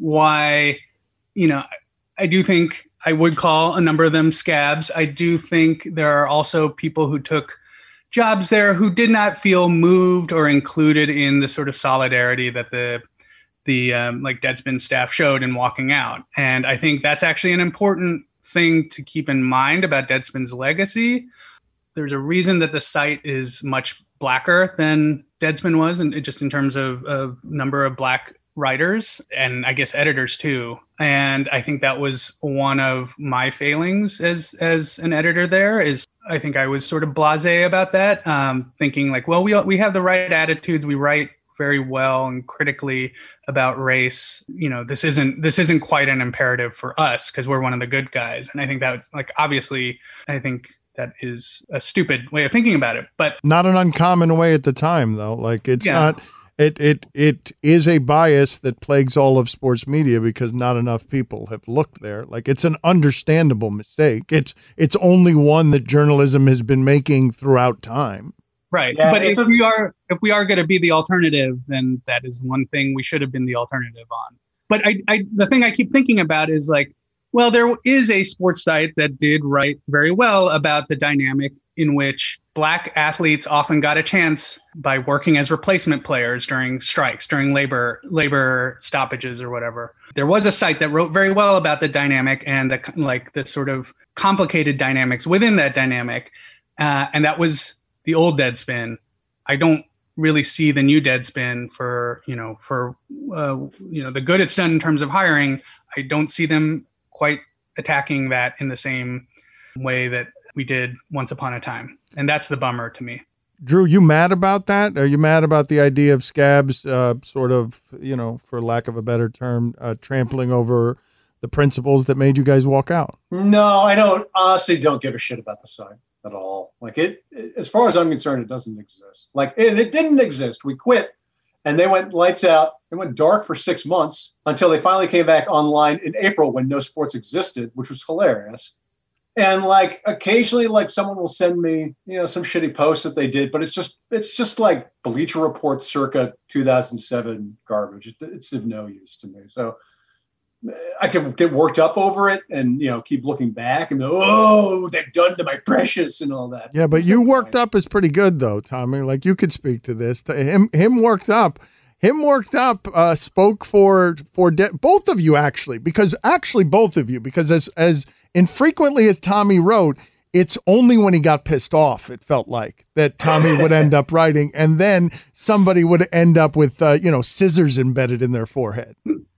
why, you know, I do think I would call a number of them scabs. I do think there are also people who took jobs there who did not feel moved or included in the sort of solidarity that the the um, like Deadspin staff showed in walking out. And I think that's actually an important thing to keep in mind about Deadspin's legacy. There's a reason that the site is much blacker than Deadspin was, and just in terms of, of number of black writers and I guess editors too. And I think that was one of my failings as as an editor there. Is I think I was sort of blasé about that, um, thinking like, well, we we have the right attitudes, we write very well and critically about race. You know, this isn't this isn't quite an imperative for us because we're one of the good guys. And I think that's like obviously, I think that is a stupid way of thinking about it, but not an uncommon way at the time, though. Like it's yeah. not. It it it is a bias that plagues all of sports media because not enough people have looked there. Like it's an understandable mistake. It's it's only one that journalism has been making throughout time. Right. Yeah, but if a- we are if we are going to be the alternative, then that is one thing we should have been the alternative on. But I, I the thing I keep thinking about is like, well, there is a sports site that did write very well about the dynamic in which black athletes often got a chance by working as replacement players during strikes, during labor labor stoppages or whatever. There was a site that wrote very well about the dynamic and the like the sort of complicated dynamics within that dynamic, uh, and that was the old Deadspin. I don't really see the new Deadspin for you know for uh, you know the good it's done in terms of hiring. I don't see them quite attacking that in the same way that we did once upon a time. And that's the bummer to me. Drew, you mad about that? Are you mad about the idea of scabs uh, sort of, you know, for lack of a better term, uh, trampling over the principles that made you guys walk out? No, I don't. Honestly, don't give a shit about the site at all. Like it, it as far as I'm concerned, it doesn't exist. Like it, it didn't exist. We quit and they went lights out. It went dark for six months until they finally came back online in April when No Sports existed, which was hilarious. And like occasionally, like someone will send me, you know, some shitty post that they did, but it's just, it's just like Bleacher Report circa two thousand seven garbage. It, it's of no use to me. So I can get worked up over it and, you know, keep looking back and go, oh, they've done to my precious and all that. Yeah, but you worked up is pretty good though, Tommy. Like you could speak to this. To him, him worked up. Him worked up uh, spoke for for de- both of you actually, because actually both of you, because as as infrequently as Tommy wrote, it's only when he got pissed off, it felt like, that Tommy would end up writing, and then somebody would end up with uh, you know scissors embedded in their forehead.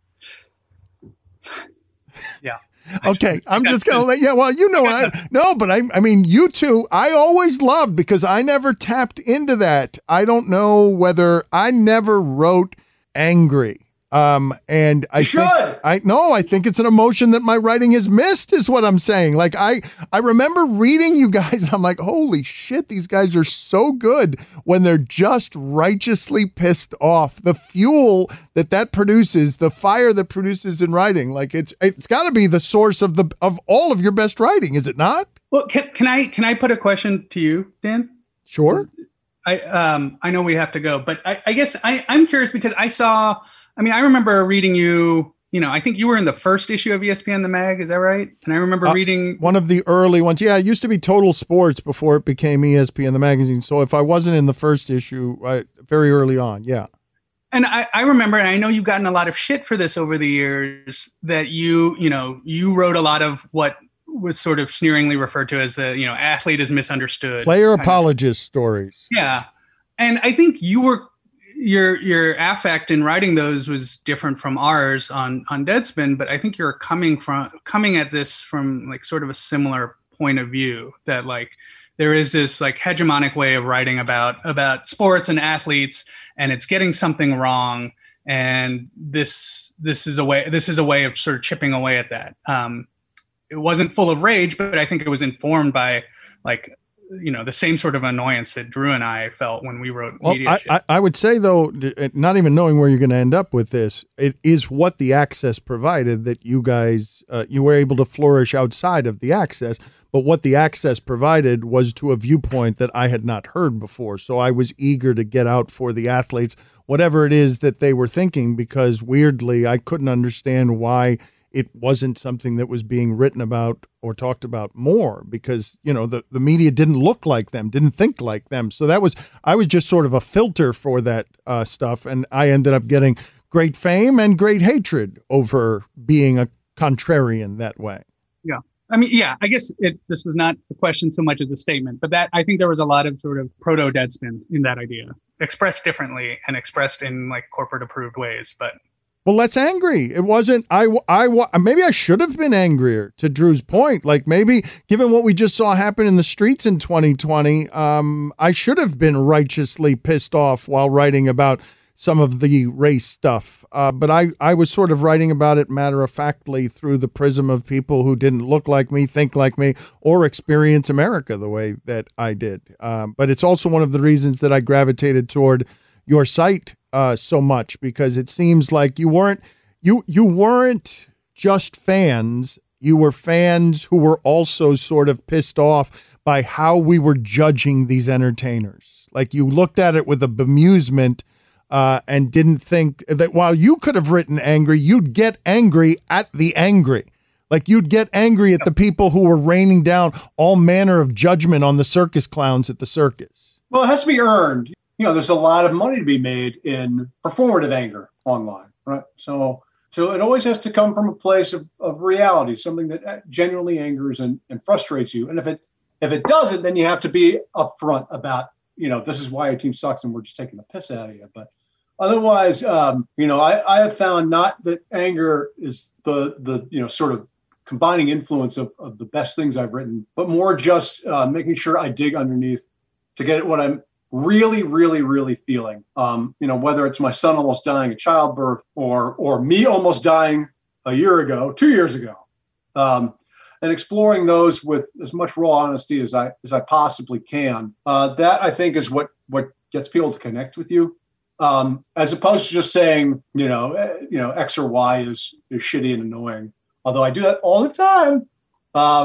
Yeah. Okay, I'm just gonna let yeah. Well, you know, I, no, but I, I mean, you two, I always loved because I never tapped into that. I don't know whether I never wrote angry. Um, and I You think, should. I no, I think it's an emotion that my writing has missed, is what I'm saying. Like I, I remember reading you guys. I'm like, holy shit, these guys are so good when they're just righteously pissed off. The fuel that that produces, the fire that produces in writing, like it's it's got to be the source of the of all of your best writing, is it not? Well, can, can I can I put a question to you, Dan? Sure. I um I know we have to go, but I, I guess I, I'm curious because I saw. I mean, I remember reading you. You know, I think you were in the first issue of E S P N the Mag. Is that right? And I remember Uh, reading one of the early ones. Yeah, it used to be Total Sports before it became E S P N the magazine. So if I wasn't in the first issue, I, very early on, yeah. And I, I remember, and I know you've gotten a lot of shit for this over the years, that you, you know, you wrote a lot of what was sort of sneeringly referred to as the, you know, athlete is misunderstood. Player kind of- apologist stories. Yeah. And I think you were, your your affect in writing those was different from ours on, on Deadspin, but I think you're coming from, coming at this from like sort of a similar point of view, that like, there is this like hegemonic way of writing about about sports and athletes, and it's getting something wrong. And this this is a way this is a way of sort of chipping away at that. Um, it wasn't full of rage, but I think it was informed by like you know the same sort of annoyance that Drew and I felt when we wrote Well, media I, shit. I, I would say, though, not even knowing where you're going to end up with this, it is what the access provided that you guys, uh, you were able to flourish outside of the access. But what the access provided was to a viewpoint that I had not heard before. So I was eager to get out for the athletes, whatever it is that they were thinking, because weirdly, I couldn't understand why it wasn't something that was being written about or talked about more, because, you know, the, the media didn't look like them, didn't think like them. So that was, I was just sort of a filter for that uh, stuff. And I ended up getting great fame and great hatred over being a contrarian that way. Yeah. I mean, yeah, I guess it, this was not a question so much as a statement, but that I think there was a lot of sort of proto Deadspin in that idea, expressed differently and expressed in like corporate approved ways. But well, let's angry. It wasn't, I, I, maybe I should have been angrier, to Drew's point. Like maybe given what we just saw happen in the streets in twenty twenty, um, I should have been righteously pissed off while writing about some of the race stuff. Uh, but I, I was sort of writing about it matter-of-factly through the prism of people who didn't look like me, think like me, or experience America the way that I did. Um, but it's also one of the reasons that I gravitated toward your site uh, so much, because it seems like you weren't you you weren't just fans. You were fans who were also sort of pissed off by how we were judging these entertainers. Like you looked at it with a bemusement uh, and didn't think that while you could have written angry, you'd get angry at the angry. Like you'd get angry at the people who were raining down all manner of judgment on the circus clowns at the circus. Well, it has to be earned. You know, there's a lot of money to be made in performative anger online, right? So, so it always has to come from a place of, of reality, something that genuinely angers and, and frustrates you. And if it if it doesn't, then you have to be upfront about, you know, this is why your team sucks and we're just taking the piss out of you. But otherwise, um, you know, I, I have found not that anger is the the you know sort of combining influence of, of the best things I've written, but more just uh, making sure I dig underneath to get at what I'm really, really, really feeling. Um, you know, whether it's my son almost dying of childbirth or or me almost dying a year ago, two years ago, um, and exploring those with as much raw honesty as I as I possibly can. Uh, that I think is what what gets people to connect with you, um, as opposed to just saying, you know, eh, you know, X or Y is is shitty and annoying. Although I do that all the time. Um,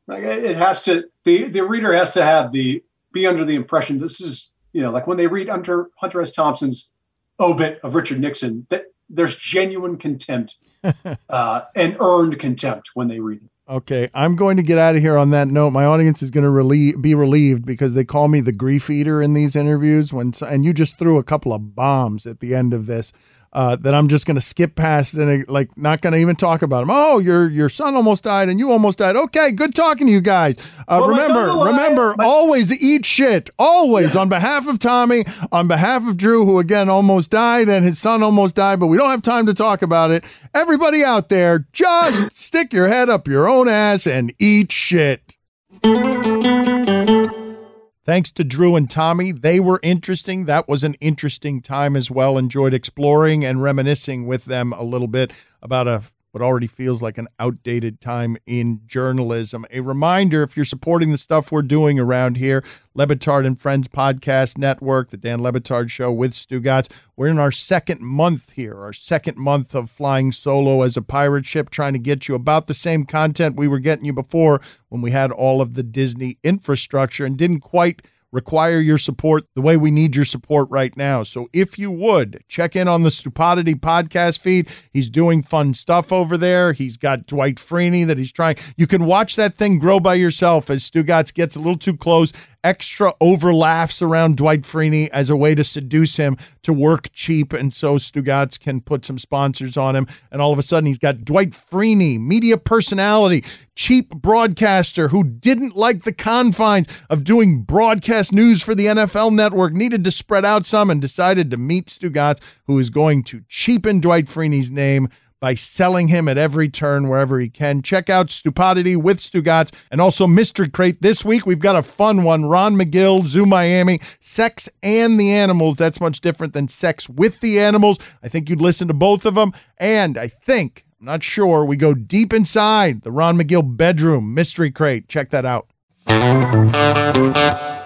Like it has to, the, the reader has to have the, be under the impression this is, you know, like when they read Hunter, Hunter S. Thompson's obit of Richard Nixon, that there's genuine contempt uh, and earned contempt when they read it. Okay, I'm going to get out of here on that note. My audience is going to relie- be relieved because they call me the grief eater in these interviews. When and you just threw a couple of bombs at the end of this uh, that I'm just going to skip past and like not going to even talk about them. Oh, your your son almost died and you almost died. Okay, good talking to you guys. Uh, well, remember, remember, my- always eat shit. Always, yeah. On behalf of Tommy, on behalf of Drew, who again almost died and his son almost died, but we don't have time to talk about it. Everybody out there, just stick your head up your own ass and eat shit. Thanks to Drew and Tommy. They were interesting. That was an interesting time as well. Enjoyed exploring and reminiscing with them a little bit about a what already feels like an outdated time in journalism. A reminder, if you're supporting the stuff we're doing around here, Le Batard and Friends Podcast Network, the Dan Le Batard Show with Stugotz, we're in our second month here, our second month of flying solo as a pirate ship, trying to get you about the same content we were getting you before when we had all of the Disney infrastructure and didn't quite require your support the way we need your support right now. So if you would, check in on the Stupidity podcast feed. He's doing fun stuff over there. He's got Dwight Freeney that he's trying. You can watch that thing grow by yourself as Stugotz gets a little too close. Extra over laughs around Dwight Freeney as a way to seduce him to work cheap, and so Stugotz can put some sponsors on him, and all of a sudden he's got Dwight Freeney, media personality, cheap broadcaster who didn't like the confines of doing broadcast news for the N F L Network, needed to spread out some, and decided to meet Stugotz, who is going to cheapen Dwight Freeney's name by selling him at every turn wherever he can. Check out Stupidity with Stugotz and also Mystery Crate. This week, we've got a fun one. Ron McGill, Zoo Miami, Sex and the Animals. That's much different than Sex with the Animals. I think you'd listen to both of them. And I think, I'm not sure, we go deep inside the Ron McGill bedroom. Mystery Crate. Check that out.